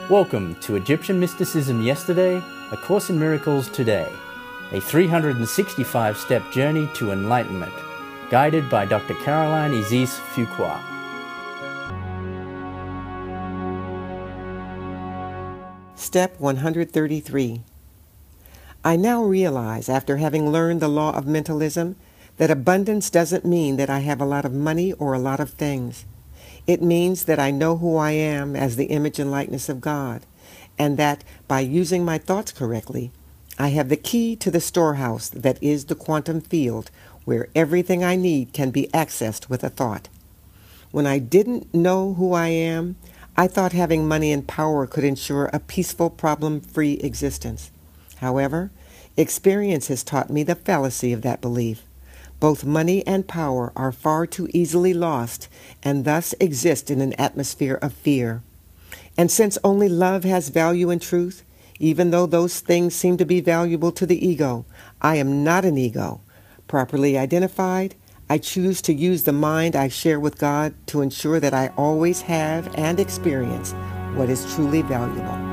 Welcome to Egyptian Mysticism Yesterday, A Course in Miracles Today, a 365-step journey to enlightenment, guided by Dr. Caroline Isis Fuqua. Step 133. I now realize, after having learned the law of mentalism, that abundance doesn't mean that I have a lot of money or a lot of things. It means that I know who I am as the image and likeness of God, and that by using my thoughts correctly, I have the key to the storehouse that is the quantum field, where everything I need can be accessed with a thought. When I didn't know who I am, I thought having money and power could ensure a peaceful, problem-free existence. However, experience has taught me the fallacy of that belief. Both money and power are far too easily lost and thus exist in an atmosphere of fear. And since only love has value and truth, even though those things seem to be valuable to the ego, I am not an ego. Properly identified, I choose to use the mind I share with God to ensure that I always have and experience what is truly valuable.